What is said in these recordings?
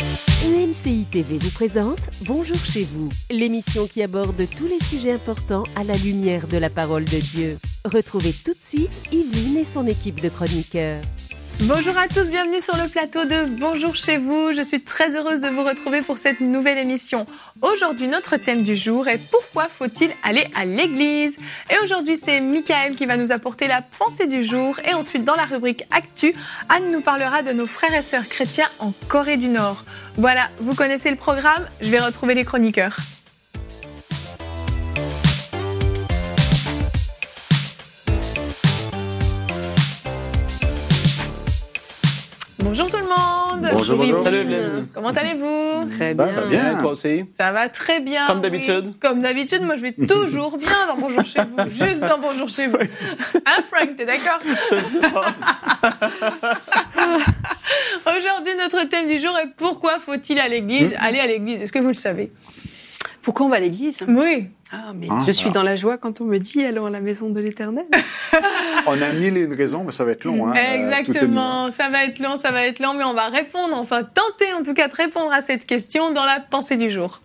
EMCI TV vous présente Bonjour chez vous, l'émission qui aborde tous les sujets importants à la lumière de la parole de Dieu. Retrouvez tout de suite Yveline et son équipe de chroniqueurs. Bonjour à tous, bienvenue sur le plateau de Bonjour chez vous. Je suis très heureuse de vous retrouver pour cette nouvelle émission. Aujourd'hui, notre thème du jour est pourquoi faut-il aller à l'église ? Et aujourd'hui, c'est Michael qui va nous apporter la pensée du jour. Et ensuite, dans la rubrique Actu, Anne nous parlera de nos frères et sœurs chrétiens en Corée du Nord. Voilà, vous connaissez le programme, je vais retrouver les chroniqueurs. Bonjour tout le monde. Bonjour. Salut Evelyne. Comment allez-vous ? Très bien. Ça va bien, toi aussi? Ça va très bien. Comme d'habitude. Oui. Comme d'habitude, moi je vais toujours bien dans Bonjour chez vous. Juste dans Bonjour chez vous. Hein Frank, t'es d'accord ? Je ne sais pas. Aujourd'hui, notre thème du jour est pourquoi faut-il aller à l'église ? Est-ce que vous le savez ? Pourquoi on va à l'église ? Oui. Ah, mais je suis dans la joie quand on me dit allons à la maison de l'Éternel. On a mille et une raisons, mais ça va être long. Exactement, ça va être long, mais on va répondre, enfin tenter en tout cas de répondre à cette question dans la pensée du jour.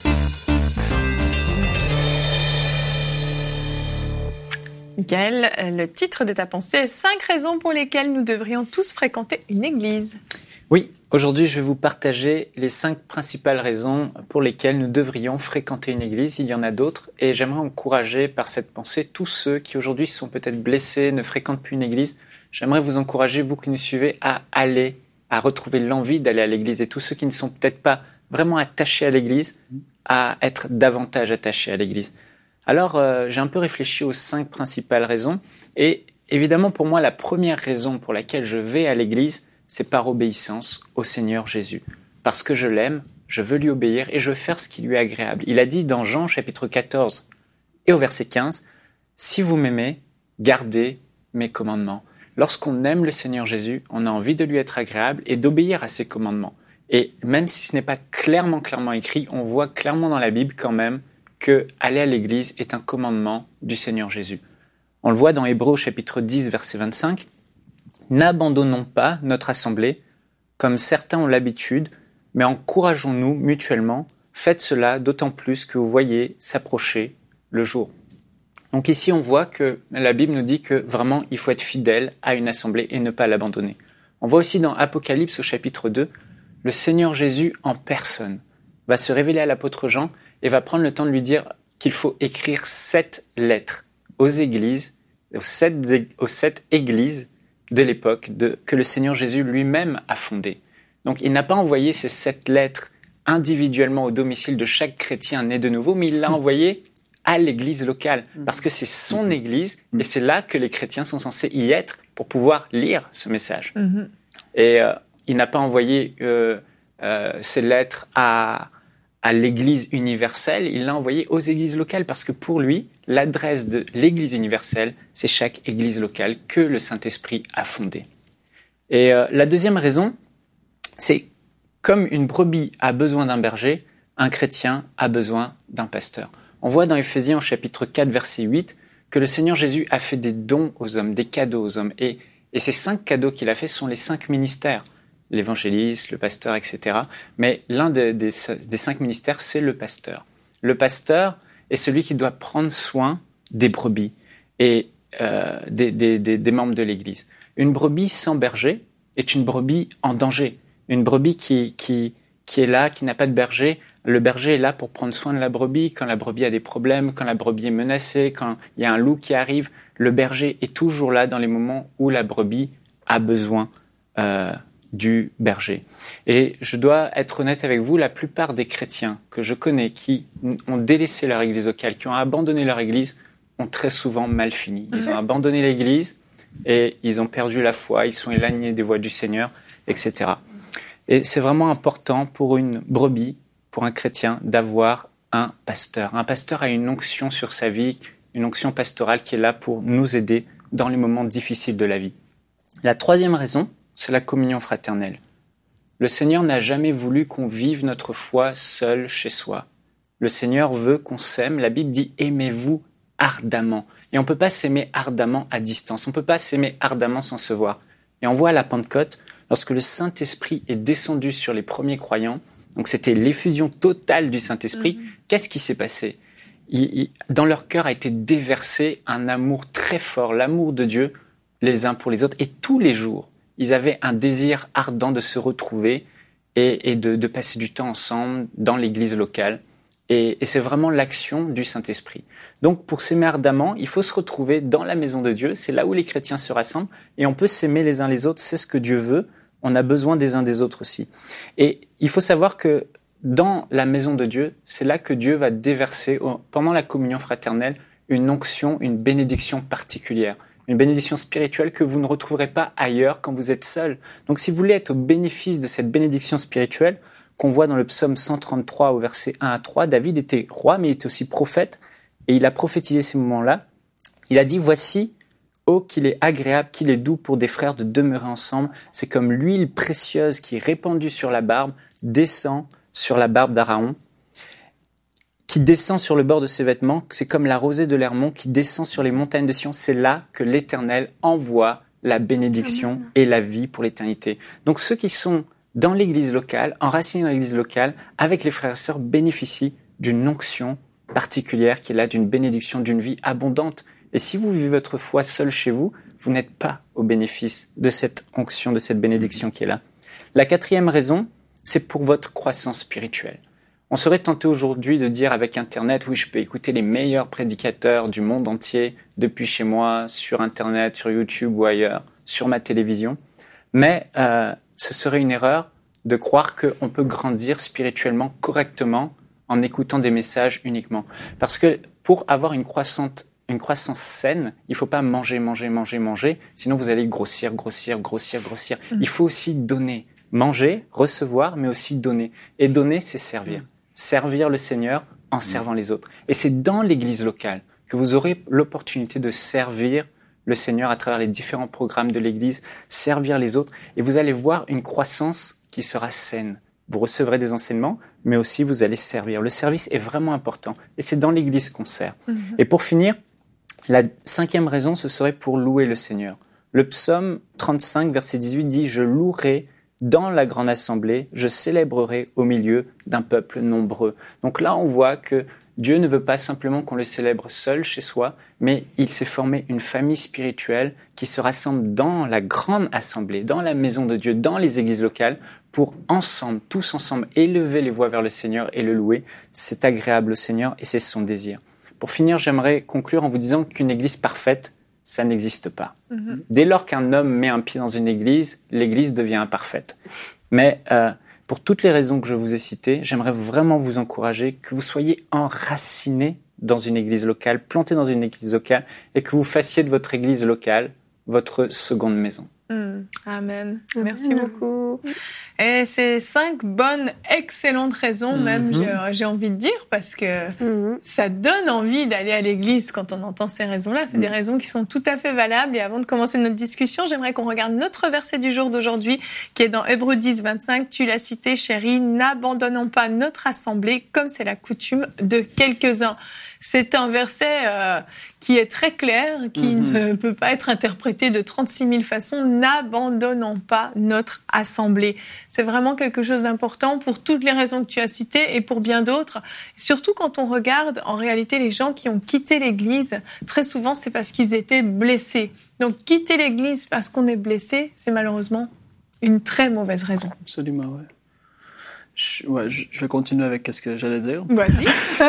Michael, le titre de ta pensée est 5 raisons pour lesquelles nous devrions tous fréquenter une église. Oui, aujourd'hui je vais vous partager les 5 principales raisons pour lesquelles nous devrions fréquenter une église. Il y en a d'autres et j'aimerais encourager par cette pensée tous ceux qui aujourd'hui sont peut-être blessés, ne fréquentent plus une église. J'aimerais vous encourager, vous qui nous suivez, à retrouver l'envie d'aller à l'église et tous ceux qui ne sont peut-être pas vraiment attachés à l'église, à être davantage attachés à l'église. Alors j'ai un peu réfléchi aux 5 principales raisons et évidemment pour moi la première raison pour laquelle je vais à l'église, c'est par obéissance au Seigneur Jésus. Parce que je l'aime, je veux lui obéir et je veux faire ce qui lui est agréable. Il a dit dans Jean chapitre 14 et au verset 15, « Si vous m'aimez, gardez mes commandements. » Lorsqu'on aime le Seigneur Jésus, on a envie de lui être agréable et d'obéir à ses commandements. Et même si ce n'est pas clairement écrit, on voit clairement dans la Bible quand même que aller à l'église est un commandement du Seigneur Jésus. On le voit dans Hébreux chapitre 10 verset 25, n'abandonnons pas notre assemblée, comme certains ont l'habitude, mais encourageons-nous mutuellement. Faites cela d'autant plus que vous voyez s'approcher le jour. Donc ici, on voit que la Bible nous dit que vraiment, il faut être fidèle à une assemblée et ne pas l'abandonner. On voit aussi dans Apocalypse au chapitre 2, le Seigneur Jésus en personne va se révéler à l'apôtre Jean et va prendre le temps de lui dire qu'il faut écrire 7 lettres aux églises, aux 7 églises de l'époque que le Seigneur Jésus lui-même a fondé. Donc il n'a pas envoyé ces 7 lettres individuellement au domicile de chaque chrétien né de nouveau, mais il l'a envoyé à l'église locale, parce que c'est son église, et c'est là que les chrétiens sont censés y être pour pouvoir lire ce message. Et il n'a pas envoyé ces lettres à l'église universelle, il l'a envoyé aux églises locales, parce que pour lui, l'adresse de l'église universelle, c'est chaque église locale que le Saint-Esprit a fondée. Et la deuxième raison, c'est comme une brebis a besoin d'un berger, un chrétien a besoin d'un pasteur. On voit dans Éphésiens au chapitre 4, verset 8, que le Seigneur Jésus a fait des dons aux hommes, des cadeaux aux hommes. Et ces 5 cadeaux qu'il a fait sont les 5 ministères. L'évangéliste, le pasteur, etc. Mais l'un des 5 ministères, c'est le pasteur. Le pasteur est celui qui doit prendre soin des brebis et des membres de l'Église. Une brebis sans berger est une brebis en danger. Une brebis qui est là, qui n'a pas de berger. Le berger est là pour prendre soin de la brebis quand la brebis a des problèmes, quand la brebis est menacée, quand il y a un loup qui arrive. Le berger est toujours là dans les moments où la brebis a besoin du berger. Et je dois être honnête avec vous, la plupart des chrétiens que je connais qui ont délaissé leur église locale, qui ont abandonné leur église, ont très souvent mal fini. Ils ont abandonné l'église et ils ont perdu la foi, ils sont éloignés des voies du Seigneur, etc. Et c'est vraiment important pour une brebis, pour un chrétien, d'avoir un pasteur. Un pasteur a une onction sur sa vie, une onction pastorale qui est là pour nous aider dans les moments difficiles de la vie. La troisième raison, c'est la communion fraternelle. Le Seigneur n'a jamais voulu qu'on vive notre foi seul chez soi. Le Seigneur veut qu'on s'aime. La Bible dit « aimez-vous ardemment ». Et on ne peut pas s'aimer ardemment à distance. On ne peut pas s'aimer ardemment sans se voir. Et on voit à la Pentecôte, lorsque le Saint-Esprit est descendu sur les premiers croyants, donc c'était l'effusion totale du Saint-Esprit, qu'est-ce qui s'est passé ? Dans leur cœur a été déversé un amour très fort, l'amour de Dieu les uns pour les autres. Et tous les jours, ils avaient un désir ardent de se retrouver et de passer du temps ensemble dans l'église locale. Et c'est vraiment l'action du Saint-Esprit. Donc pour s'aimer ardemment, il faut se retrouver dans la maison de Dieu. C'est là où les chrétiens se rassemblent. Et on peut s'aimer les uns les autres. C'est ce que Dieu veut. On a besoin des uns des autres aussi. Et il faut savoir que dans la maison de Dieu, c'est là que Dieu va déverser, pendant la communion fraternelle, une onction, une bénédiction particulière. Une bénédiction spirituelle que vous ne retrouverez pas ailleurs quand vous êtes seul. Donc si vous voulez être au bénéfice de cette bénédiction spirituelle, qu'on voit dans le psaume 133 au verset 1 à 3, David était roi, mais il était aussi prophète, et il a prophétisé ces moments-là. Il a dit, voici, oh, qu'il est agréable, qu'il est doux pour des frères de demeurer ensemble. C'est comme l'huile précieuse qui est répandue sur la barbe, descend sur la barbe d'Aaron, qui descend sur le bord de ses vêtements. C'est comme la rosée de l'Hermon qui descend sur les montagnes de Sion. C'est là que l'Éternel envoie la bénédiction et la vie pour l'éternité. Donc ceux qui sont dans l'église locale, enracinés dans l'église locale, avec les frères et sœurs, bénéficient d'une onction particulière qui est là, d'une bénédiction, d'une vie abondante. Et si vous vivez votre foi seul chez vous, vous n'êtes pas au bénéfice de cette onction, de cette bénédiction qui est là. La quatrième raison, c'est pour votre croissance spirituelle. On serait tenté aujourd'hui de dire avec Internet, oui, je peux écouter les meilleurs prédicateurs du monde entier depuis chez moi, sur Internet, sur YouTube ou ailleurs, sur ma télévision. Mais ce serait une erreur de croire qu'on peut grandir spirituellement correctement en écoutant des messages uniquement. Parce que pour avoir une croissance saine, il ne faut pas manger, sinon vous allez grossir. Il faut aussi donner. Manger, recevoir, mais aussi donner. Et donner, c'est servir. Servir le Seigneur en servant les autres. Et c'est dans l'église locale que vous aurez l'opportunité de servir le Seigneur à travers les différents programmes de l'église, servir les autres. Et vous allez voir une croissance qui sera saine. Vous recevrez des enseignements, mais aussi vous allez servir. Le service est vraiment important. Et c'est dans l'église qu'on sert. Et pour finir, la cinquième raison, ce serait pour louer le Seigneur. Le psaume 35, verset 18 dit « Je louerai dans la grande assemblée, je célébrerai au milieu d'un peuple nombreux. » Donc là, on voit que Dieu ne veut pas simplement qu'on le célèbre seul chez soi, mais il s'est formé une famille spirituelle qui se rassemble dans la grande assemblée, dans la maison de Dieu, dans les églises locales, pour ensemble, tous ensemble, élever les voix vers le Seigneur et le louer. C'est agréable au Seigneur et c'est son désir. Pour finir, j'aimerais conclure en vous disant qu'une église parfaite, ça n'existe pas. Dès lors qu'un homme met un pied dans une église, l'église devient imparfaite. Mais pour toutes les raisons que je vous ai citées, j'aimerais vraiment vous encourager que vous soyez enracinés dans une église locale, plantés dans une église locale, et que vous fassiez de votre église locale votre seconde maison. Amen. Merci beaucoup. Et c'est 5 bonnes, excellentes raisons, même, j'ai envie de dire, parce que ça donne envie d'aller à l'église quand on entend ces raisons-là. C'est des raisons qui sont tout à fait valables. Et avant de commencer notre discussion, j'aimerais qu'on regarde notre verset du jour d'aujourd'hui, qui est dans Hébreux 10, 25. Tu l'as cité, chérie. N'abandonnons pas notre assemblée, comme c'est la coutume de quelques-uns. C'est un verset qui est très clair, qui ne peut pas être interprété de 36 000 façons. N'abandonnons pas notre assemblée. C'est vraiment quelque chose d'important pour toutes les raisons que tu as citées et pour bien d'autres. Surtout quand on regarde, en réalité, les gens qui ont quitté l'Église, très souvent, c'est parce qu'ils étaient blessés. Donc, quitter l'Église parce qu'on est blessé, c'est malheureusement une très mauvaise raison. Absolument, ouais. Je vais continuer avec ce que j'allais dire. Vas-y.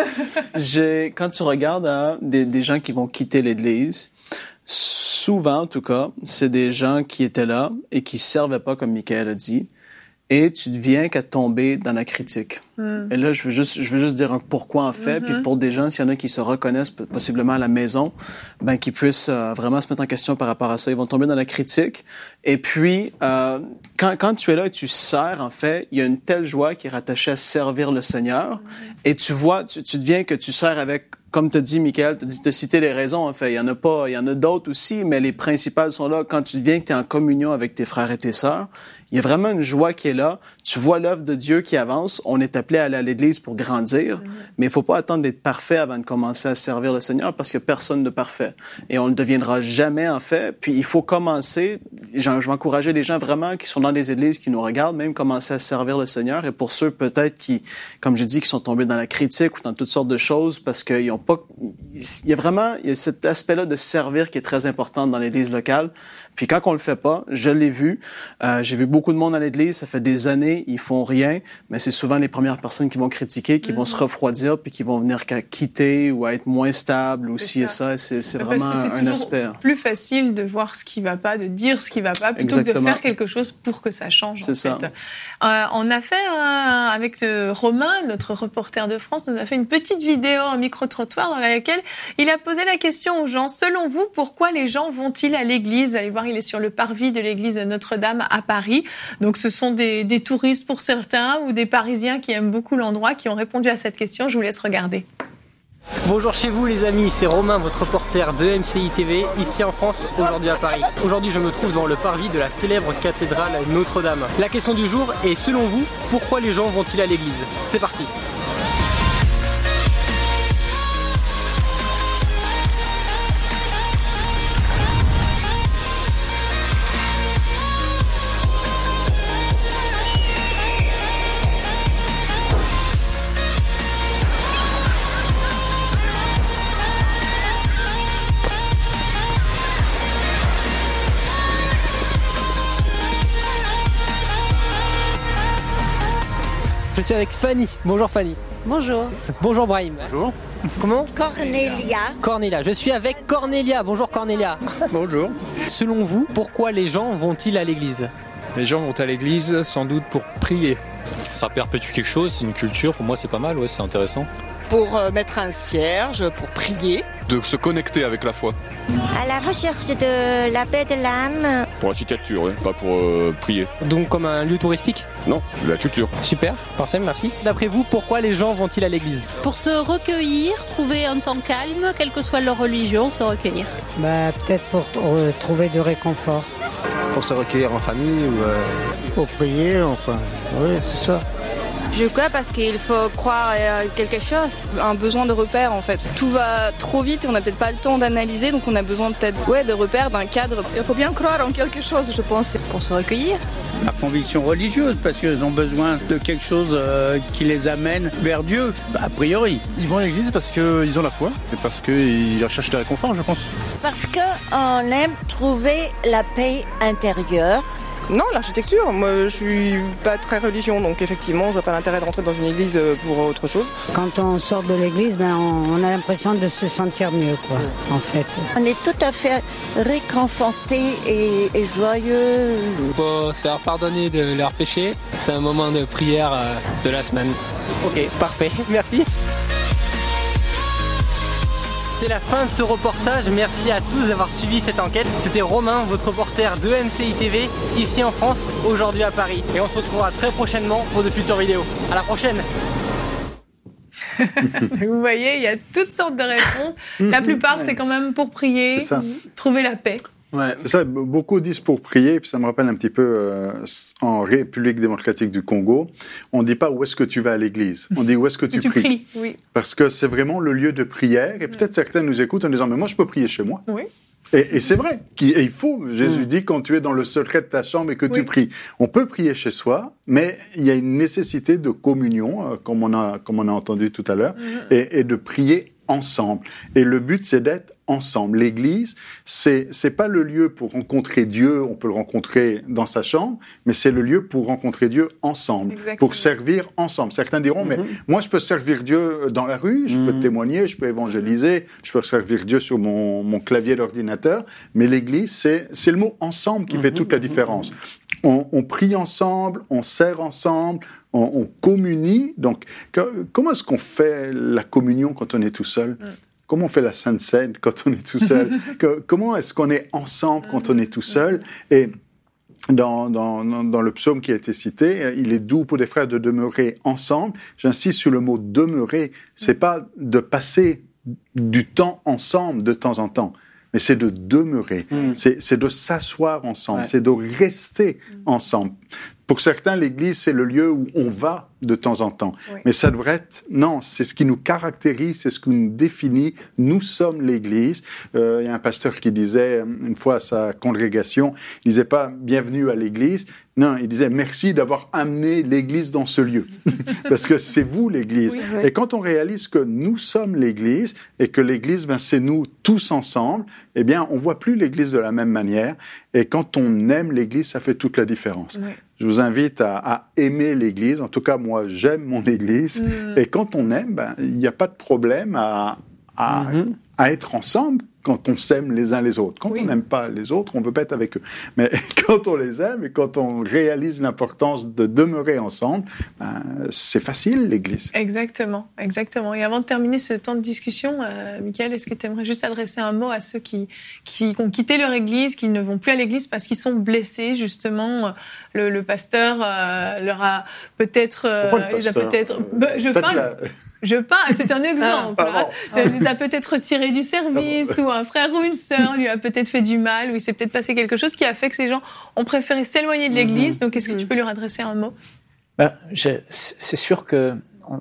Quand tu regardes des gens qui vont quitter l'Église, souvent, en tout cas, c'est des gens qui étaient là et qui servaient pas, comme Michael a dit, et tu ne viens qu'à tomber dans la critique. Et là, je veux juste dire un pourquoi en fait, puis pour des gens, s'il y en a qui se reconnaissent possiblement à la maison, ben qu'ils puissent vraiment se mettre en question par rapport à ça. Ils vont tomber dans la critique. Et puis, quand tu es là et tu sers, en fait, il y a une telle joie qui est rattachée à servir le Seigneur. Et tu vois, tu deviens que tu sers avec, comme tu dit, Michael, tu as cité les raisons, en fait. Il y en a d'autres aussi, mais les principales sont là. Quand tu deviens que tu es en communion avec tes frères et tes sœurs, Il y a vraiment une joie qui est là. Tu vois l'œuvre de Dieu qui avance. On est appelé à aller à l'église pour grandir, mais il faut pas attendre d'être parfait avant de commencer à servir le Seigneur parce que personne n'est parfait. Et on ne le deviendra jamais, en fait. Puis il faut commencer. Je vais encourager les gens vraiment qui sont dans les églises, qui nous regardent, même commencer à servir le Seigneur. Et pour ceux peut-être qui, comme je dis, qui sont tombés dans la critique ou dans toutes sortes de choses parce qu'ils ont pas, il y a cet aspect-là de servir qui est très important dans l'église locale. Puis quand on le fait pas, je l'ai vu. J'ai vu beaucoup de monde à l'église, ça fait des années, ils font rien, mais c'est souvent les premières personnes qui vont critiquer, qui vont se refroidir, puis qui vont venir quitter ou à être moins stables ou ci et ça. C'est vraiment un aspect. C'est plus facile de voir ce qui va pas, de dire ce qui va pas, plutôt que de faire quelque chose pour que ça change. C'est ça. On a fait avec Romain, notre reporter de France, nous a fait une petite vidéo en micro-trottoir dans laquelle il a posé la question aux gens. Selon vous, pourquoi les gens vont-ils à l'église? Allez voir, il est sur le parvis de l'église Notre-Dame à Paris. Donc, ce sont des touristes pour certains ou des Parisiens qui aiment beaucoup l'endroit qui ont répondu à cette question. Je vous laisse regarder. Bonjour chez vous les amis, c'est Romain, votre reporter de MCI TV, ici en France, aujourd'hui à Paris. Aujourd'hui je me trouve dans le parvis de la célèbre cathédrale Notre-Dame. La question du jour est, selon vous, pourquoi les gens vont-ils à l'église? C'est parti. Je suis avec Fanny. Bonjour Fanny. Bonjour. Bonjour Brahim. Bonjour. Comment? Cornelia. Cornelia. Je suis avec Cornelia. Bonjour Cornelia. Bonjour. Selon vous, pourquoi les gens vont-ils à l'église? Les gens vont à l'église sans doute pour prier. Ça perpétue quelque chose, c'est une culture, pour moi c'est pas mal, ouais, c'est intéressant. Pour mettre un cierge, pour prier. De se connecter avec la foi. À la recherche de la paix de l'âme. Pour l'architecture, ouais, pas pour prier. Donc comme un lieu touristique? Non, de la culture. Super, parfait, merci. D'après vous, pourquoi les gens vont-ils à l'église? Pour se recueillir, trouver un temps calme, quelle que soit leur religion, se recueillir. Peut-être pour trouver du réconfort. Pour se recueillir en famille ou pour prier, enfin, oui, c'est ça. Je crois parce qu'il faut croire à quelque chose, un besoin de repère en fait. Tout va trop vite et on n'a peut-être pas le temps d'analyser, donc on a besoin peut-être de repères, d'un cadre. Il faut bien croire en quelque chose, je pense, pour se recueillir. La conviction religieuse, parce qu'ils ont besoin de quelque chose qui les amène vers Dieu, a priori. Ils vont à l'église parce qu'ils ont la foi et parce qu'ils recherchent le réconfort, je pense. Parce qu'on aime trouver la paix intérieure. Non, l'architecture. Moi, je suis pas très religion, donc effectivement, je vois pas l'intérêt de rentrer dans une église pour autre chose. Quand on sort de l'église, on a l'impression de se sentir mieux, quoi, en fait. On est tout à fait réconforté et joyeux. Il faut se faire pardonner de leurs péchés. C'est un moment de prière de la semaine. Ok, parfait. Merci. C'est la fin de ce reportage, merci à tous d'avoir suivi cette enquête. C'était Romain, votre reporter de MCI TV, ici en France, aujourd'hui à Paris. Et on se retrouvera très prochainement pour de futures vidéos. À la prochaine. Vous voyez, il y a toutes sortes de réponses. La plupart, c'est quand même pour prier, trouver la paix. Ouais. C'est ça, beaucoup disent pour prier, puis ça me rappelle un petit peu en République démocratique du Congo, on dit pas où est-ce que tu vas à l'église, on dit où est-ce que tu pries. Oui. Parce que c'est vraiment le lieu de prière, et peut-être certains nous écoutent en disant, mais moi je peux prier chez moi. Oui. Et c'est vrai, il faut, Jésus dit, quand tu es dans le secret de ta chambre et que tu pries. On peut prier chez soi, mais il y a une nécessité de communion, comme on a entendu tout à l'heure, et de prier ensemble. Et le but, c'est d'être ensemble. L'église, c'est pas le lieu pour rencontrer Dieu, on peut le rencontrer dans sa chambre, mais c'est le lieu pour rencontrer Dieu ensemble, pour servir ensemble. Certains diront, mais moi je peux servir Dieu dans la rue, je peux témoigner, je peux évangéliser, je peux servir Dieu sur mon clavier d'ordinateur, mais l'église, c'est le mot ensemble qui fait toute la différence. On prie ensemble, on sert ensemble, on communie. Donc, comment est-ce qu'on fait la communion quand on est tout seul ? Comment on fait la Sainte Seine quand on est tout seul? Comment est-ce qu'on est ensemble quand on est tout seul? Et dans le psaume qui a été cité, il est doux pour des frères de demeurer ensemble. J'insiste sur le mot demeurer. C'est pas de passer du temps ensemble de temps en temps. mais c'est de demeurer, c'est de s'asseoir ensemble, c'est de rester ensemble. Pour certains, l'Église, c'est le lieu où on va de temps en temps. Oui. Mais ça devrait être... Non, c'est ce qui nous caractérise, c'est ce qui nous définit. Nous sommes l'Église. Il y a un pasteur qui disait, une fois à sa congrégation, il disait pas « bienvenue à l'Église ». Non, il disait « merci d'avoir amené l'Église dans ce lieu ». Parce que c'est vous l'Église. Oui, oui. Et quand on réalise que nous sommes l'Église et que l'Église, c'est nous tous ensemble, eh bien, on voit plus l'Église de la même manière. Et quand on aime l'Église, ça fait toute la différence. Oui. Je vous invite à aimer l'Église. En tout cas, moi, j'aime mon Église. Et quand on aime, il n'y a pas de problème à être ensemble quand on s'aime les uns les autres. Quand on n'aime pas les autres, on ne veut pas être avec eux. Mais quand on les aime et quand on réalise l'importance de demeurer ensemble, c'est facile, l'Église. Exactement, exactement. Et avant de terminer ce temps de discussion, Michael, est-ce que tu aimerais juste adresser un mot à ceux qui ont quitté leur Église, qui ne vont plus à l'Église parce qu'ils sont blessés, justement? Le pasteur leur a peut-être... c'est un exemple. Il les a peut-être retirés du service, ou un frère ou une sœur lui a peut-être fait du mal, ou il s'est peut-être passé quelque chose qui a fait que ces gens ont préféré s'éloigner de l'Église. Donc, est-ce que tu peux leur adresser un mot? C'est sûr que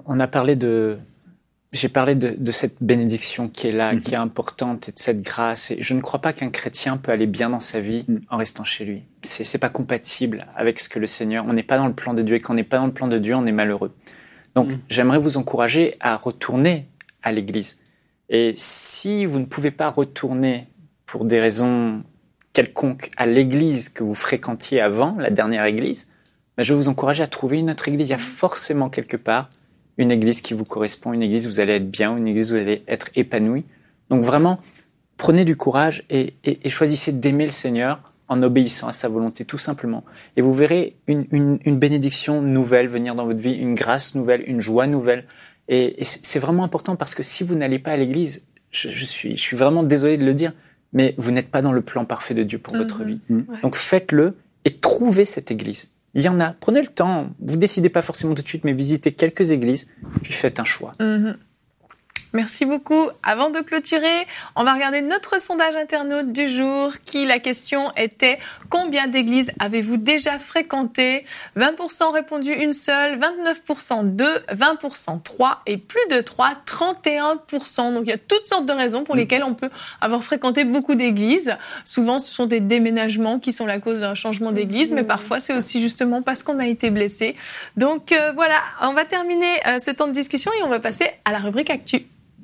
j'ai parlé de cette bénédiction qui est là, qui est importante, et de cette grâce. Et je ne crois pas qu'un chrétien peut aller bien dans sa vie en restant chez lui. C'est pas compatible avec ce que le Seigneur. On n'est pas dans le plan de Dieu, et quand on n'est pas dans le plan de Dieu, on est malheureux. Donc, j'aimerais vous encourager à retourner à l'Église. Et si vous ne pouvez pas retourner pour des raisons quelconques à l'Église que vous fréquentiez avant, la dernière Église, je vais vous encourager à trouver une autre Église. Il y a forcément quelque part une Église qui vous correspond, une Église où vous allez être bien, une Église où vous allez être épanoui. Donc vraiment, prenez du courage et choisissez d'aimer le Seigneur en obéissant à sa volonté, tout simplement. Et vous verrez une bénédiction nouvelle venir dans votre vie, une grâce nouvelle, une joie nouvelle. Et c'est vraiment important parce que si vous n'allez pas à l'Église, je suis vraiment désolé de le dire, mais vous n'êtes pas dans le plan parfait de Dieu pour votre vie. Donc faites-le et trouvez cette Église. Il y en a. Prenez le temps. Vous décidez pas forcément tout de suite, mais visitez quelques églises, puis faites un choix. Merci beaucoup. Avant de clôturer, on va regarder notre sondage internaute du jour la question était « Combien d'églises avez-vous déjà fréquentées ?» 20% ont répondu une seule, 29% deux, 20% trois et plus de 3, 31%. Donc il y a toutes sortes de raisons pour lesquelles on peut avoir fréquenté beaucoup d'églises. Souvent ce sont des déménagements qui sont la cause d'un changement d'église, mais parfois c'est aussi justement parce qu'on a été blessé. Donc voilà, on va terminer ce temps de discussion et on va passer à la rubrique Actu.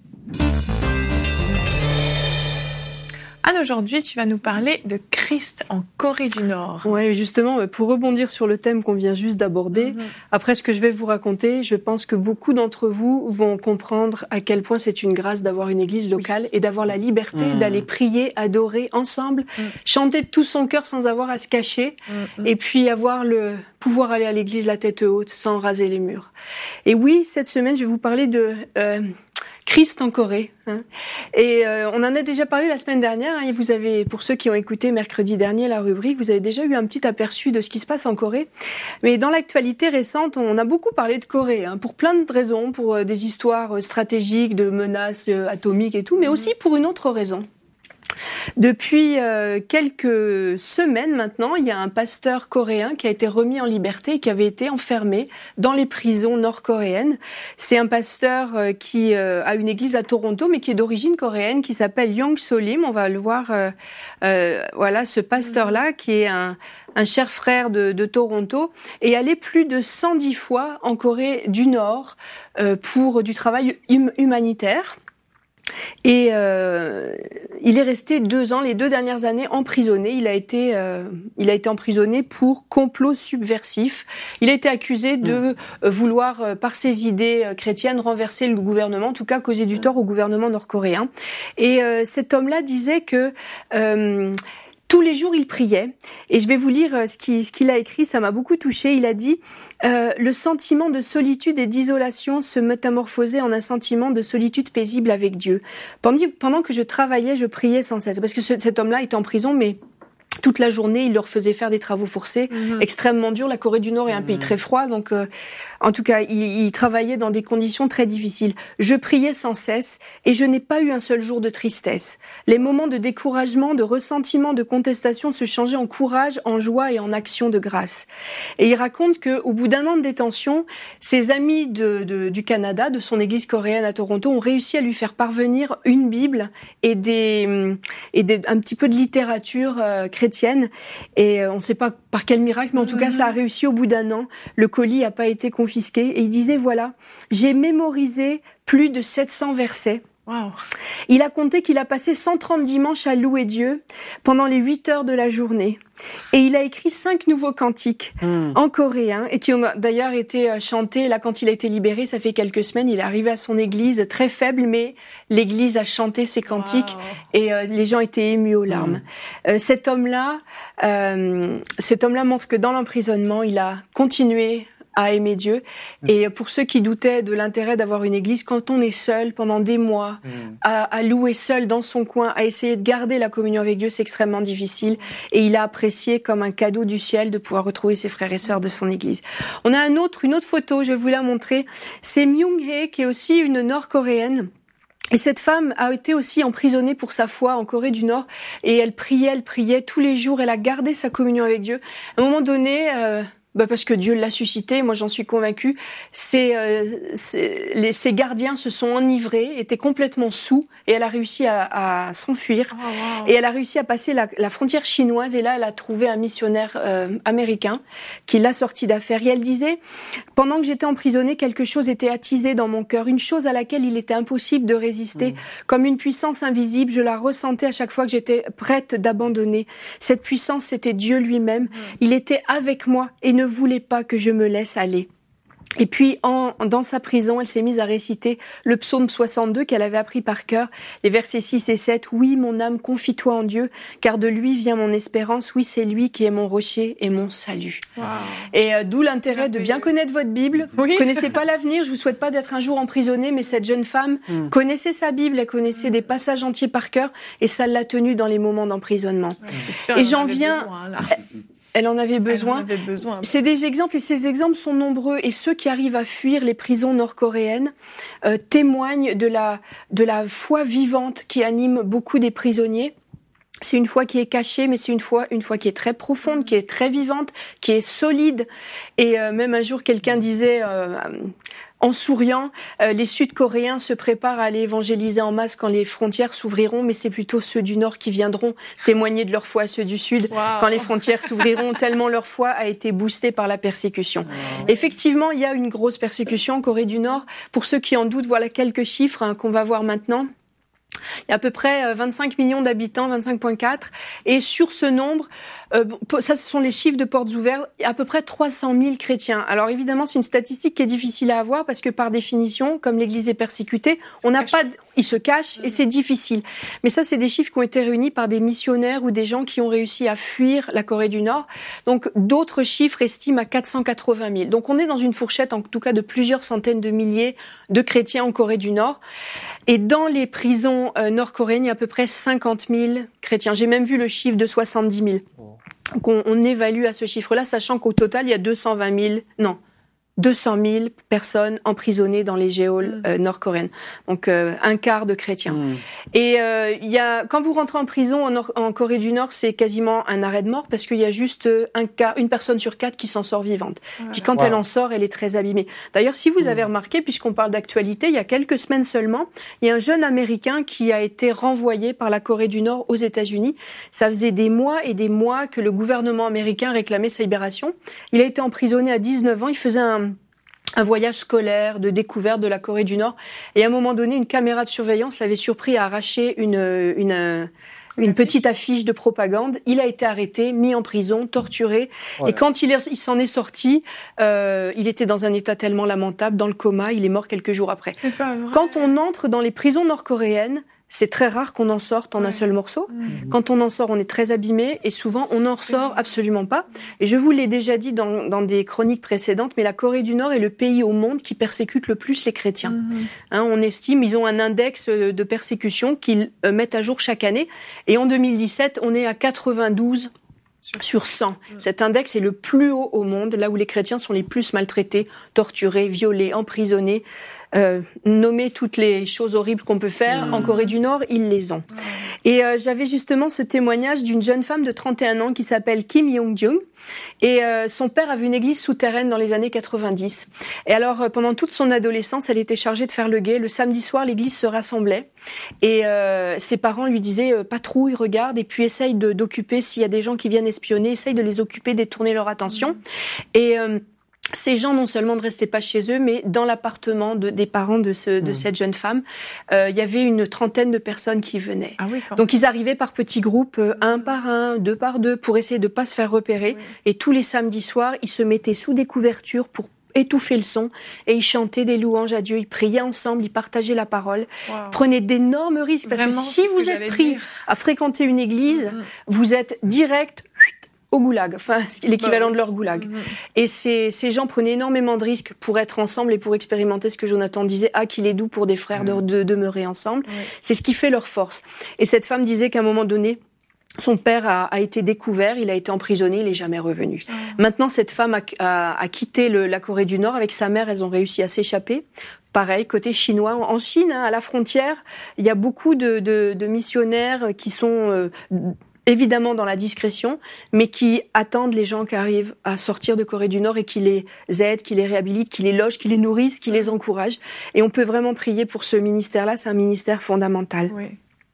Anne, aujourd'hui, tu vas nous parler de Christ en Corée du Nord. Oui, justement, pour rebondir sur le thème qu'on vient juste d'aborder, après ce que je vais vous raconter, je pense que beaucoup d'entre vous vont comprendre à quel point c'est une grâce d'avoir une église locale et d'avoir la liberté d'aller prier, adorer ensemble, chanter de tout son cœur sans avoir à se cacher, et puis avoir le pouvoir aller à l'église la tête haute sans raser les murs. Et oui, cette semaine, je vais vous parler de... Christ en Corée. Et on en a déjà parlé la semaine dernière. Et vous avez, pour ceux qui ont écouté mercredi dernier la rubrique, vous avez déjà eu un petit aperçu de ce qui se passe en Corée. Mais dans l'actualité récente, on a beaucoup parlé de Corée, pour plein de raisons, pour des histoires stratégiques, de menaces atomiques et tout, mais aussi pour une autre raison. Depuis quelques semaines maintenant, il y a un pasteur coréen qui a été remis en liberté et qui avait été enfermé dans les prisons nord-coréennes. C'est un pasteur qui a une église à Toronto, mais qui est d'origine coréenne, qui s'appelle Young Solim. On va le voir, voilà, ce pasteur-là, qui est un cher frère de Toronto, est allé plus de 110 fois en Corée du Nord pour du travail humanitaire. Et il est resté 2 ans, les 2 dernières années, emprisonné. Il a été emprisonné pour complot subversif. Il a été accusé de vouloir, par ses idées chrétiennes, renverser le gouvernement, en tout cas causer du tort au gouvernement nord-coréen. Et cet homme-là disait que tous les jours, il priait. Et je vais vous lire ce qu'il a écrit, ça m'a beaucoup touchée. Il a dit « Le sentiment de solitude et d'isolation se métamorphosait en un sentiment de solitude paisible avec Dieu. Pendant que je travaillais, je priais sans cesse. » Parce que cet homme-là est en prison, mais toute la journée, il leur faisait faire des travaux forcés, extrêmement durs. La Corée du Nord est un pays très froid, donc en tout cas, il travaillait dans des conditions très difficiles. Je priais sans cesse et je n'ai pas eu un seul jour de tristesse. Les moments de découragement, de ressentiment, de contestation se changeaient en courage, en joie et en action de grâce. Et il raconte qu'au bout d'1 an de détention, ses amis du Canada, de son église coréenne à Toronto, ont réussi à lui faire parvenir une Bible et un petit peu de littérature chrétienne. Et on ne sait pas par quel miracle, mais en tout cas, ça a réussi au bout d'1 an. Le colis n'a pas été confisqué. Et il disait, voilà, j'ai mémorisé plus de 700 versets. Wow. Il a compté qu'il a passé 130 dimanches à louer Dieu pendant les 8 heures de la journée. Et il a écrit 5 nouveaux cantiques en coréen et qui ont d'ailleurs été chantés. Là, quand il a été libéré, ça fait quelques semaines, il est arrivé à son église, très faible, mais l'église a chanté ses cantiques et les gens étaient émus aux larmes. Cet homme-là montre que dans l'emprisonnement, il a continué à aimer Dieu. Et pour ceux qui doutaient de l'intérêt d'avoir une église, quand on est seul pendant des mois, à louer seul dans son coin, à essayer de garder la communion avec Dieu, c'est extrêmement difficile. Et il a apprécié comme un cadeau du ciel de pouvoir retrouver ses frères et sœurs de son église. On a une autre photo, je vais vous la montrer. C'est Myung-hee, qui est aussi une Nord-Coréenne. Et cette femme a été aussi emprisonnée pour sa foi en Corée du Nord. Et elle priait tous les jours. Elle a gardé sa communion avec Dieu. À un moment donné, parce que Dieu l'a suscité, moi j'en suis convaincue. Ses gardiens se sont enivrés, étaient complètement saouls, et elle a réussi à s'enfuir. Oh, wow. Et elle a réussi à passer la frontière chinoise, et là elle a trouvé un missionnaire américain qui l'a sortie d'affaire. Et elle disait, pendant que j'étais emprisonnée, quelque chose était attisé dans mon cœur, une chose à laquelle il était impossible de résister. Comme une puissance invisible, je la ressentais à chaque fois que j'étais prête d'abandonner. Cette puissance, c'était Dieu lui-même. Il était avec moi et ne voulait pas que je me laisse aller. Et puis, dans sa prison, elle s'est mise à réciter le psaume 62 qu'elle avait appris par cœur, les versets 6 et 7. « Oui, mon âme, confie-toi en Dieu, car de lui vient mon espérance. Oui, c'est lui qui est mon rocher et mon salut. Wow. » Et d'où l'intérêt de bien connaître votre Bible. Oui. Vous connaissez pas l'avenir, je vous souhaite pas d'être un jour emprisonnée, mais cette jeune femme connaissait sa Bible, elle connaissait des passages entiers par cœur, et ça l'a tenue dans les moments d'emprisonnement. C'est sûr, et j'en viens... Elle en avait besoin. C'est des exemples, et ces exemples sont nombreux. Et ceux qui arrivent à fuir les prisons nord-coréennes témoignent de la foi vivante qui anime beaucoup des prisonniers. C'est une foi qui est cachée, mais c'est une foi qui est très profonde, qui est très vivante, qui est solide. Et même un jour, quelqu'un disait... en souriant, les Sud-Coréens se préparent à aller évangéliser en masse quand les frontières s'ouvriront, mais c'est plutôt ceux du Nord qui viendront témoigner de leur foi à ceux du Sud quand les frontières s'ouvriront, tellement leur foi a été boostée par la persécution. Effectivement, il y a une grosse persécution en Corée du Nord. Pour ceux qui en doutent, voilà quelques chiffres qu'on va voir maintenant. Il y a à peu près 25 millions d'habitants, 25,4. Et sur ce nombre, ça ce sont les chiffres de portes ouvertes, il y a à peu près 300 000 chrétiens. Alors évidemment, c'est une statistique qui est difficile à avoir parce que par définition, comme l'Église est persécutée, il se cache et c'est difficile. Mais ça, c'est des chiffres qui ont été réunis par des missionnaires ou des gens qui ont réussi à fuir la Corée du Nord. Donc d'autres chiffres estiment à 480 000. Donc on est dans une fourchette en tout cas de plusieurs centaines de milliers de chrétiens en Corée du Nord. Et dans les prisons nord-coréennes, il y a à peu près 50 000 chrétiens. J'ai même vu le chiffre de 70 000. Donc on évalue à ce chiffre-là, sachant qu'au total, il y a 200 000 personnes emprisonnées dans les geôles nord-coréennes. Donc un quart de chrétiens. Et quand vous rentrez en prison en Corée du Nord, c'est quasiment un arrêt de mort parce qu'il y a juste une personne sur 4 qui s'en sort vivante. Puis quand elle en sort, elle est très abîmée. D'ailleurs, si vous avez remarqué, puisqu'on parle d'actualité, il y a quelques semaines seulement, il y a un jeune Américain qui a été renvoyé par la Corée du Nord aux États-Unis. Ça faisait des mois et des mois que le gouvernement américain réclamait sa libération. Il a été emprisonné à 19 ans. Il faisait un voyage scolaire de découverte de la Corée du Nord. Et à un moment donné, une caméra de surveillance l'avait surpris à arracher une petite affiche de propagande. Il a été arrêté, mis en prison, torturé. Voilà. Et quand il s'en est sorti, il était dans un état tellement lamentable, dans le coma. Il est mort quelques jours après. C'est pas vrai. Quand on entre dans les prisons nord-coréennes, c'est très rare qu'on en sorte en un seul morceau. Quand on en sort, on est très abîmé et souvent, on n'en ressort absolument pas. Et je vous l'ai déjà dit dans des chroniques précédentes, mais la Corée du Nord est le pays au monde qui persécute le plus les chrétiens. On estime, ils ont un index de persécution qu'ils mettent à jour chaque année. Et en 2017, on est à 92 sur 100. Cet index est le plus haut au monde, là où les chrétiens sont les plus maltraités, torturés, violés, emprisonnés, nommer toutes les choses horribles qu'on peut faire. En Corée du Nord, ils les ont. Et j'avais justement ce témoignage d'une jeune femme de 31 ans qui s'appelle Kim Young-jung. Et son père avait une église souterraine dans les années 90. Et alors, pendant toute son adolescence, elle était chargée de faire le guet. Le samedi soir, l'église se rassemblait. Et ses parents lui disaient patrouille, regarde, et puis essaye d'occuper, s'il y a des gens qui viennent espionner, essaye de les occuper, détourner leur attention. Et ces gens, non seulement ne restaient pas chez eux, mais dans l'appartement des parents de cette jeune femme, il y avait une 30aine de personnes qui venaient. Ah oui, donc ils arrivaient par petits groupes, un par un, deux par deux, pour essayer de pas se faire repérer. Oui. Et tous les samedis soirs, ils se mettaient sous des couvertures pour étouffer le son, et ils chantaient des louanges à Dieu, ils priaient ensemble, ils partageaient la parole, prenaient d'énormes risques, parce Vraiment, que si vous êtes pris à fréquenter une église, vous êtes direct au goulag, enfin l'équivalent de leur goulag. Et ces gens prenaient énormément de risques pour être ensemble et pour expérimenter ce que Jonathan disait, qu'il est doux pour des frères de demeurer ensemble. C'est ce qui fait leur force. Et cette femme disait qu'à un moment donné, son père a été découvert, il a été emprisonné, il est jamais revenu. Maintenant, cette femme a quitté la Corée du Nord avec sa mère, elles ont réussi à s'échapper. Pareil, côté chinois. En Chine, à la frontière, il y a beaucoup de missionnaires qui sont évidemment dans la discrétion, mais qui attendent les gens qui arrivent à sortir de Corée du Nord et qui les aident, qui les réhabilitent, qui les logent, qui les nourrissent, qui les encouragent. Et on peut vraiment prier pour ce ministère-là, c'est un ministère fondamental. Oui.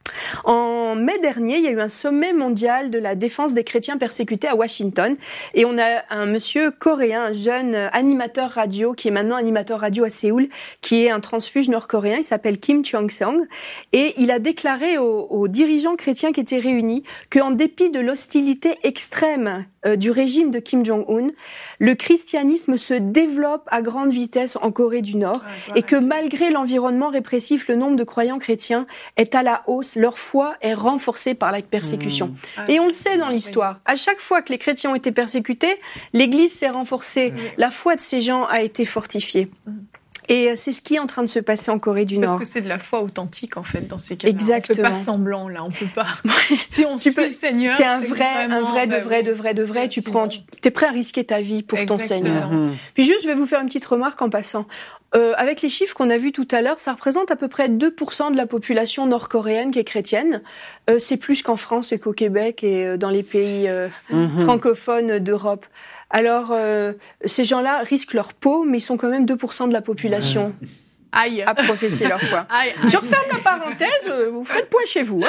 En mai dernier, il y a eu un sommet mondial de la défense des chrétiens persécutés à Washington. Et on a un monsieur coréen, un jeune animateur radio, qui est maintenant animateur radio à Séoul, qui est un transfuge nord-coréen. Il s'appelle Kim Chung-seong. Et il a déclaré aux dirigeants chrétiens qui étaient réunis qu'en dépit de l'hostilité extrême du régime de Kim Jong-un, le christianisme se développe à grande vitesse en Corée du Nord et que malgré l'environnement répressif, le nombre de croyants chrétiens est à la hausse, leur foi est renforcée par la persécution. Et on le sait dans l'histoire, à chaque fois que les chrétiens ont été persécutés, l'Église s'est renforcée, la foi de ces gens a été fortifiée. Et c'est ce qui est en train de se passer en Corée du Nord. Parce que c'est de la foi authentique, en fait, dans ces cas-là. Exactement. On ne fait pas semblant, là, on ne peut pas. Si on suit le Seigneur, t'es un vrai de vrai, t'es prêt à risquer ta vie pour ton Seigneur. Puis juste, je vais vous faire une petite remarque en passant. Avec les chiffres qu'on a vus tout à l'heure, ça représente à peu près 2% de la population nord-coréenne qui est chrétienne. C'est plus qu'en France et qu'au Québec et dans les pays francophones d'Europe. Alors, ces gens-là risquent leur peau, mais ils sont quand même 2% de la population à professer leur foi. Je referme la parenthèse, vous ferez le point chez vous.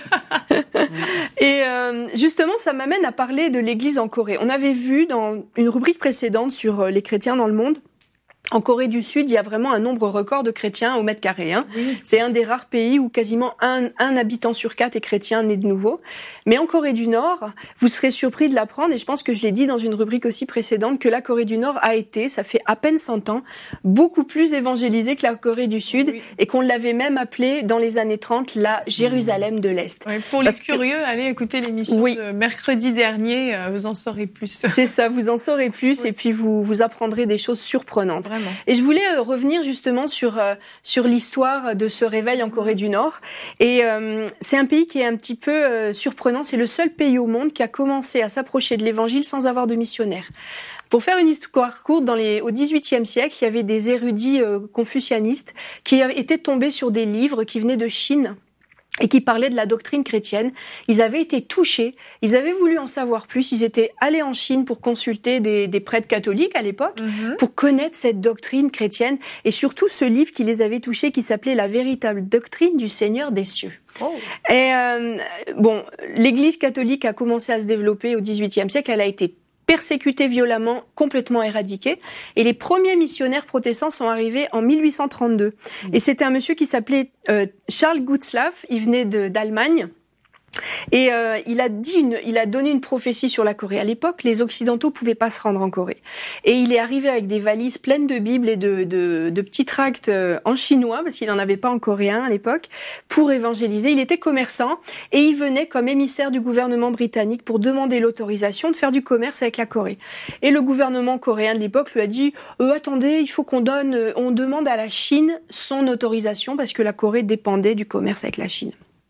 Et justement, ça m'amène à parler de l'Église en Corée. On avait vu dans une rubrique précédente sur les chrétiens dans le monde, en Corée du Sud, il y a vraiment un nombre record de chrétiens au mètre carré. Oui. C'est un des rares pays où quasiment un habitant sur 4 est chrétien né de nouveau. Mais en Corée du Nord, vous serez surpris de l'apprendre, et je pense que je l'ai dit dans une rubrique aussi précédente, que la Corée du Nord a été, ça fait à peine 100 ans, beaucoup plus évangélisée que la Corée du Sud, et qu'on l'avait même appelée dans les années 30 la Jérusalem de l'Est. Oui, pour les curieux, allez écouter l'émission de mercredi dernier, vous en saurez plus. C'est ça, vous en saurez plus, et puis vous apprendrez des choses surprenantes. Vraiment. Et je voulais revenir justement sur l'histoire de ce réveil en Corée du Nord. Et c'est un pays qui est un petit peu surprenant. C'est le seul pays au monde qui a commencé à s'approcher de l'Évangile sans avoir de missionnaires. Pour faire une histoire courte, au XVIIIe siècle, il y avait des érudits confucianistes qui étaient tombés sur des livres qui venaient de Chine et qui parlaient de la doctrine chrétienne. Ils avaient été touchés, ils avaient voulu en savoir plus, ils étaient allés en Chine pour consulter des prêtres catholiques à l'époque, pour connaître cette doctrine chrétienne, et surtout ce livre qui les avait touchés, qui s'appelait La véritable doctrine du Seigneur des cieux. Et l'Église catholique a commencé à se développer au XVIIIe siècle, elle a été persécutés violemment, complètement éradiqués. Et les premiers missionnaires protestants sont arrivés en 1832. Et c'était un monsieur qui s'appelait Charles Gutzlaff, il venait d'Allemagne. Et il a donné une prophétie sur la Corée. À l'époque, les Occidentaux pouvaient pas se rendre en Corée. Et il est arrivé avec des valises pleines de Bibles et de petits tracts en chinois, parce qu'il n'en avait pas en coréen à l'époque, pour évangéliser. Il était commerçant et il venait comme émissaire du gouvernement britannique pour demander l'autorisation de faire du commerce avec la Corée. Et le gouvernement coréen de l'époque lui a dit attendez, il faut on demande à la Chine son autorisation, parce que la Corée dépendait du commerce avec la Chine.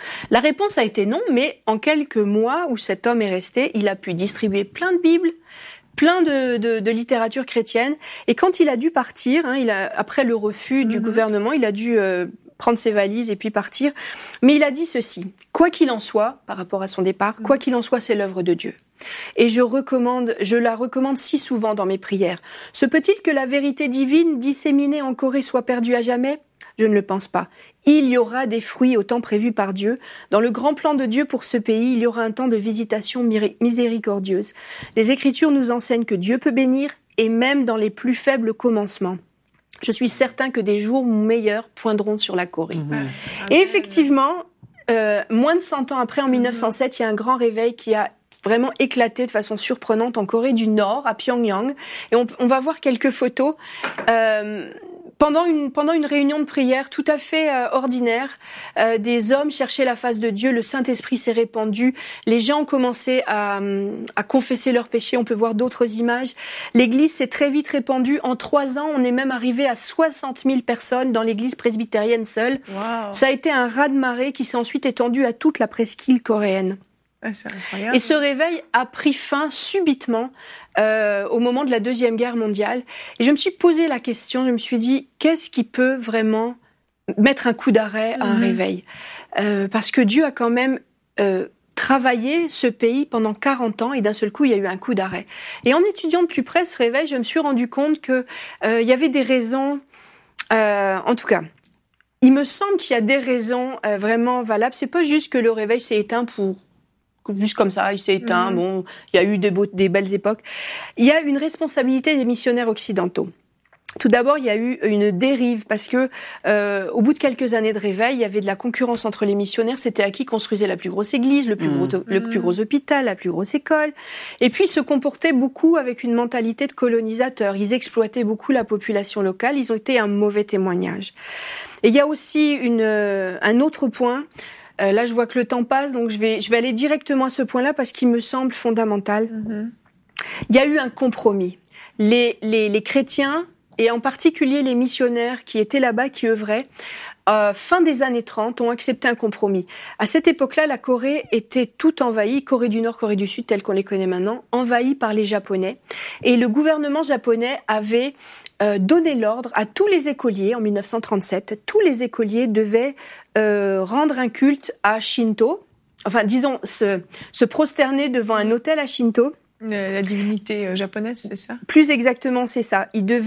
La réponse a été non, mais en quelques mois où cet homme est resté, il a pu distribuer plein de Bibles, plein de littérature chrétienne. Et quand il a dû partir, après le refus du gouvernement, il a dû prendre ses valises et puis partir. Mais il a dit ceci: quoi qu'il en soit, par rapport à son départ, quoi qu'il en soit, c'est l'œuvre de Dieu. Et je la recommande si souvent dans mes prières. Se peut-il que la vérité divine disséminée en Corée soit perdue à jamais ? Je ne le pense pas. Il y aura des fruits au temps prévu par Dieu. Dans le grand plan de Dieu pour ce pays, il y aura un temps de visitation miséricordieuse. Les Écritures nous enseignent que Dieu peut bénir, et même dans les plus faibles commencements. Je suis certain que des jours meilleurs poindront sur la Corée. Et effectivement, moins de 100 ans après, en 1907, il y a un grand réveil qui a vraiment éclaté de façon surprenante en Corée du Nord, à Pyongyang. Et on va voir quelques photos. Pendant une réunion de prière tout à fait ordinaire, des hommes cherchaient la face de Dieu, le Saint-Esprit s'est répandu, les gens ont commencé à confesser leurs péchés, on peut voir d'autres images. L'Église s'est très vite répandue. En 3 ans, on est même arrivé à 60 000 personnes dans l'Église presbytérienne seule. Wow. Ça a été un raz-de-marée qui s'est ensuite étendu à toute la presqu'île coréenne. C'est incroyable. Et ce réveil a pris fin subitement au moment de la Deuxième Guerre mondiale. Et je me suis posé la question, je me suis dit, qu'est-ce qui peut vraiment mettre un coup d'arrêt à un réveil ? Parce que Dieu a quand même travaillé ce pays pendant 40 ans et d'un seul coup, il y a eu un coup d'arrêt. Et en étudiant de plus près ce réveil, je me suis rendu compte que il y avait des raisons, en tout cas, il me semble qu'il y a des raisons vraiment valables. C'est pas juste que le réveil s'est éteint juste comme ça, il s'est éteint. Bon, il y a eu des belles époques. Il y a une responsabilité des missionnaires occidentaux. Tout d'abord, il y a eu une dérive parce que au bout de quelques années de réveil, il y avait de la concurrence entre les missionnaires. C'était à qui construisait la plus grosse église, le plus gros hôpital, la plus grosse école. Et puis, ils se comportaient beaucoup avec une mentalité de colonisateurs. Ils exploitaient beaucoup la population locale. Ils ont été un mauvais témoignage. Et il y a aussi un autre point. Là, je vois que le temps passe, donc je vais aller directement à ce point-là parce qu'il me semble fondamental. Il y a eu un compromis. Les chrétiens, et en particulier les missionnaires qui étaient là-bas, qui œuvraient, fin des années 30, ont accepté un compromis. À cette époque-là, la Corée était toute envahie, Corée du Nord, Corée du Sud, telle qu'on les connaît maintenant, envahie par les Japonais. Et le gouvernement japonais avait donné l'ordre à tous les écoliers, en 1937, tous les écoliers devaient rendre un culte à Shinto, enfin disons se prosterner devant un autel à Shinto. La divinité japonaise, c'est ça ? Plus exactement, c'est ça.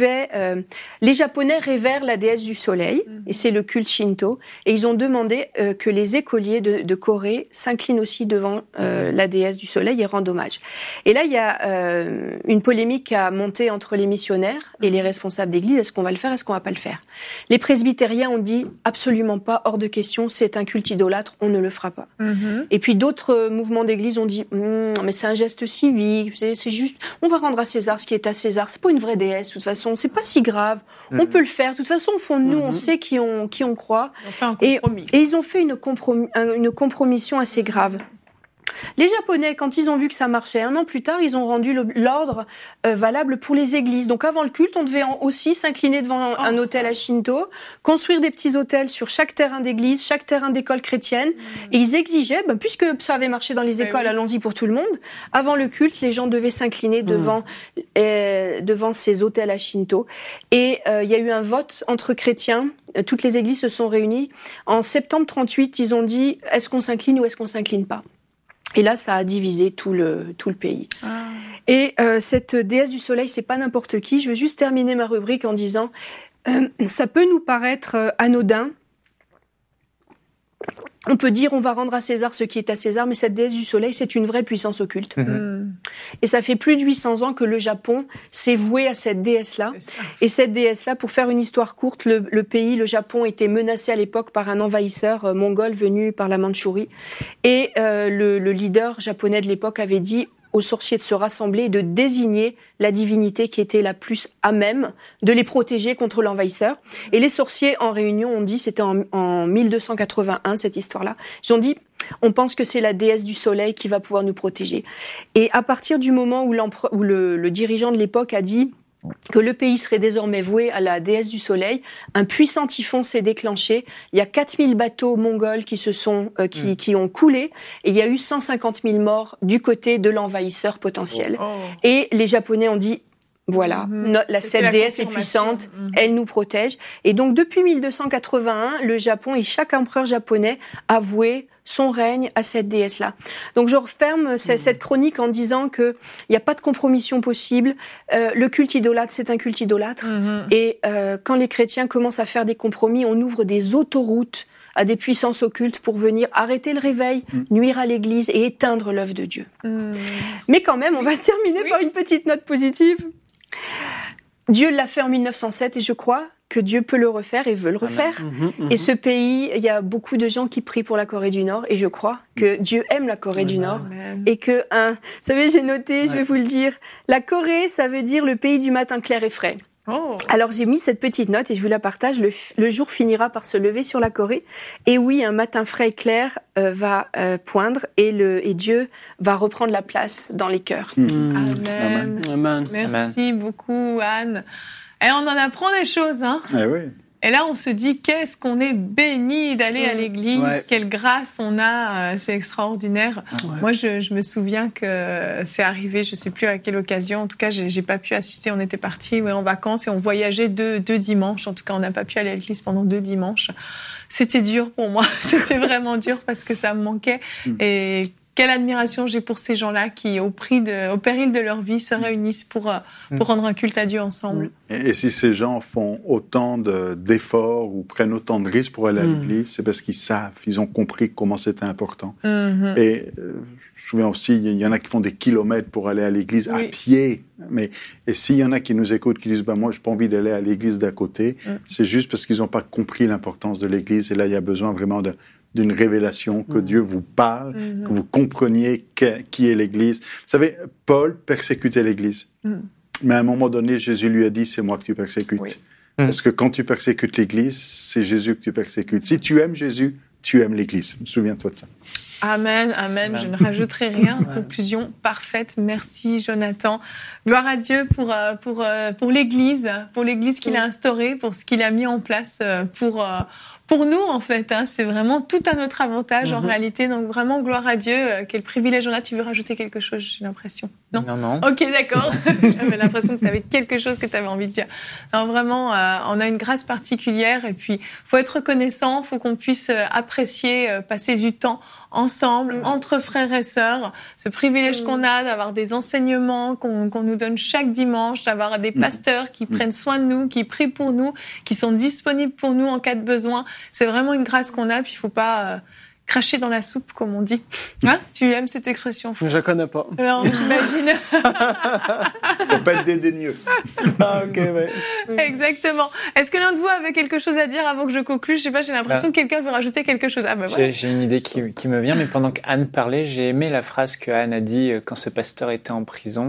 Les Japonais révèrent la déesse du soleil, et c'est le culte Shinto, et ils ont demandé que les écoliers de Corée s'inclinent aussi devant la déesse du soleil et rendent hommage. Et là, il y a une polémique à monter entre les missionnaires et les responsables d'église. Est-ce qu'on va le faire ? Est-ce qu'on va pas le faire ? Les presbytériens ont dit absolument pas, hors de question, c'est un culte idolâtre, on ne le fera pas. Et puis d'autres mouvements d'église ont dit mais c'est un geste civique. C'est juste, on va rendre à César ce qui est à César. C'est pas une vraie déesse, de toute façon. C'est pas si grave. On peut le faire. De toute façon, au fond de nous, on sait qui on croit. On fait un compromis. Et ils ont fait une compromission assez grave. Les Japonais, quand ils ont vu que ça marchait, 1 an plus tard, ils ont rendu l'ordre valable pour les églises. Donc avant le culte, on devait aussi s'incliner devant un autel à Shinto, construire des petits autels sur chaque terrain d'église, chaque terrain d'école chrétienne. Et ils exigeaient, puisque ça avait marché dans les écoles, allons-y pour tout le monde, avant le culte, les gens devaient s'incliner devant ces autels à Shinto. Et il y a eu un vote entre chrétiens. Toutes les églises se sont réunies. En septembre 38, ils ont dit, est-ce qu'on s'incline ou est-ce qu'on s'incline pas ? Et là, ça a divisé tout le pays. Et cette déesse du soleil, c'est pas n'importe qui. Je veux juste terminer ma rubrique en disant, ça peut nous paraître anodin. On peut dire on va rendre à César ce qui est à César, mais cette déesse du soleil, c'est une vraie puissance occulte. Et ça fait plus de 800 ans que le Japon s'est voué à cette déesse-là. Et cette déesse-là, pour faire une histoire courte, le pays, le Japon, était menacé à l'époque par un envahisseur mongol venu par la Mandchourie. Et le leader japonais de l'époque avait dit aux sorciers de se rassembler et de désigner la divinité qui était la plus à même de les protéger contre l'envahisseur. Et les sorciers en réunion ont dit, c'était en 1281 cette histoire-là, ils ont dit, on pense que c'est la déesse du soleil qui va pouvoir nous protéger. Et à partir du moment où le dirigeant de l'époque a dit, que le pays serait désormais voué à la déesse du soleil. Un puissant typhon s'est déclenché. Il y a 4000 bateaux mongols qui ont coulé et il y a eu 150 000 morts du côté de l'envahisseur potentiel. Et les Japonais ont dit voilà, cette déesse est puissante, elle nous protège. Et donc depuis 1281, le Japon et chaque empereur japonais a voué son règne à cette déesse-là. Donc je referme cette chronique en disant que il n'y a pas de compromission possible. Le culte idolâtre, c'est un culte idolâtre. Et quand les chrétiens commencent à faire des compromis, on ouvre des autoroutes à des puissances occultes pour venir arrêter le réveil, nuire à l'Église et éteindre l'œuvre de Dieu. Mais quand même, on va terminer par une petite note positive. Dieu l'a fait en 1907 et je crois que Dieu peut le refaire et veut le refaire. Et ce pays, il y a beaucoup de gens qui prient pour la Corée du Nord et je crois que Dieu aime la Corée du Nord. Et que, vous savez, j'ai noté, je vais vous le dire, la Corée, ça veut dire le pays du matin clair et frais. Alors j'ai mis cette petite note et je vous la partage. Le jour finira par se lever sur la Corée. Et oui, un matin frais et clair va poindre et Dieu va reprendre la place dans les cœurs. Amen. Amen. Merci beaucoup, Anne. Et on en apprend des choses, hein. Oui. Et là, on se dit, qu'est-ce qu'on est béni d'aller à l'église, quelle grâce on a, c'est extraordinaire. Moi, je me souviens que c'est arrivé, je sais plus à quelle occasion, en tout cas, j'ai pas pu assister, on était partis en vacances et on voyageait deux dimanches, en tout cas, on n'a pas pu aller à l'église pendant 2 dimanches. C'était dur pour moi, c'était vraiment dur parce que ça me manquait et quelle admiration j'ai pour ces gens-là qui, au péril de leur vie, se réunissent pour rendre un culte à Dieu ensemble. Et si ces gens font autant d'efforts ou prennent autant de risques pour aller à l'église, c'est parce qu'ils savent, ils ont compris comment c'était important. Et je me souviens aussi, il y en a qui font des kilomètres pour aller à l'église à pied. Et s'il y en a qui nous écoutent, qui disent moi, j'ai pas envie d'aller à l'église d'à côté, c'est juste parce qu'ils n'ont pas compris l'importance de l'église. Et là, il y a besoin vraiment d'une révélation, que Dieu vous parle, que vous compreniez qui est l'Église. Vous savez, Paul persécutait l'Église. Mais à un moment donné, Jésus lui a dit, c'est moi que tu persécutes. Parce que quand tu persécutes l'Église, c'est Jésus que tu persécutes. Si tu aimes Jésus, tu aimes l'Église. Souviens-toi de ça. Amen, amen. Je ne rajouterai rien. Conclusion parfaite. Merci, Jonathan. Gloire à Dieu pour l'Église qu'il a instaurée, pour ce qu'il a mis en place pour nous, en fait. C'est vraiment tout à notre avantage, en réalité. Donc, vraiment, gloire à Dieu. Quel privilège on a. Tu veux rajouter quelque chose, j'ai l'impression? Non. Ok, d'accord. J'avais l'impression que tu avais quelque chose que tu avais envie de dire. Non, vraiment, on a une grâce particulière. Et puis, faut être reconnaissant. Faut qu'on puisse apprécier, passer du temps ensemble, entre frères et sœurs. Ce privilège qu'on a d'avoir des enseignements qu'on nous donne chaque dimanche, d'avoir des pasteurs qui prennent soin de nous, qui prient pour nous, qui sont disponibles pour nous en cas de besoin. C'est vraiment une grâce qu'on a, puis il ne faut pas cracher dans la soupe, comme on dit. Tu aimes cette expression? Je ne connais pas. Non, j'imagine. Faut pas être dédaigneux. Ok, ouais. Exactement. Est-ce que l'un de vous avait quelque chose à dire avant que je conclue? Je ne sais pas, j'ai l'impression que quelqu'un veut rajouter quelque chose. Voilà. J'ai une idée qui me vient, mais pendant qu'Anne parlait, j'ai aimé la phrase que Anne a dit quand ce pasteur était en prison.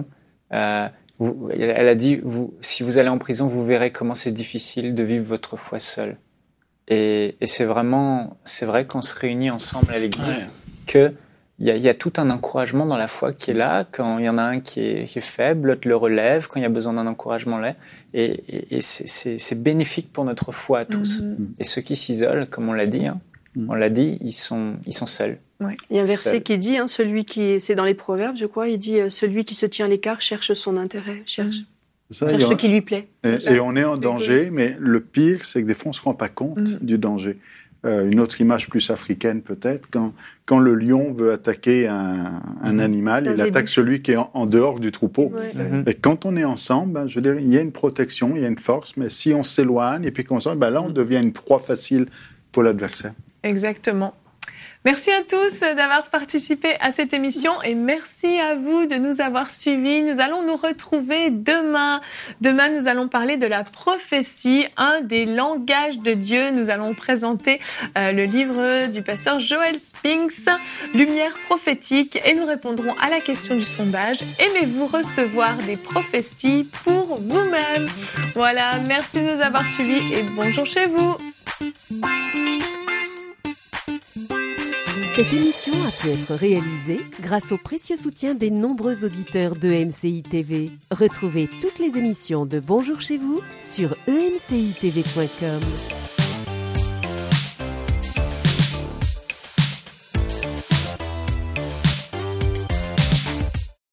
Elle a dit, si vous allez en prison, vous verrez comment c'est difficile de vivre votre foi seul. Et c'est vrai qu'on se réunit ensemble à l'église, que il y a tout un encouragement dans la foi qui est là. Quand il y en a un qui est faible, l'autre le relève. Quand il y a besoin d'un encouragement là, et c'est bénéfique pour notre foi à tous. Et ceux qui s'isolent, comme on l'a dit, ils sont seuls. Il y a un verset qui dit, c'est dans les Proverbes, je crois, il dit celui qui se tient à l'écart cherche son intérêt, cherche ce qui lui plaît. Et on est en danger, mais le pire, c'est que des fois, on ne se rend pas compte du danger. Une autre image plus africaine, peut-être, quand le lion veut attaquer un animal, il attaque celui qui est en dehors du troupeau. Et quand on est ensemble, je veux dire, il y a une protection, il y a une force, mais si on s'éloigne et puis qu'on s'en là, on devient une proie facile pour l'adversaire. Exactement. Merci à tous d'avoir participé à cette émission et merci à vous de nous avoir suivis. Nous allons nous retrouver demain. Demain, nous allons parler de la prophétie, un des langages de Dieu. Nous allons présenter le livre du pasteur Joel Spinks, Lumière prophétique, et nous répondrons à la question du sondage. Aimez-vous recevoir des prophéties pour vous-même? Voilà, merci de nous avoir suivis et bonjour chez vous. Cette émission a pu être réalisée grâce au précieux soutien des nombreux auditeurs de MCI TV. Retrouvez toutes les émissions de Bonjour chez vous sur emcitv.com.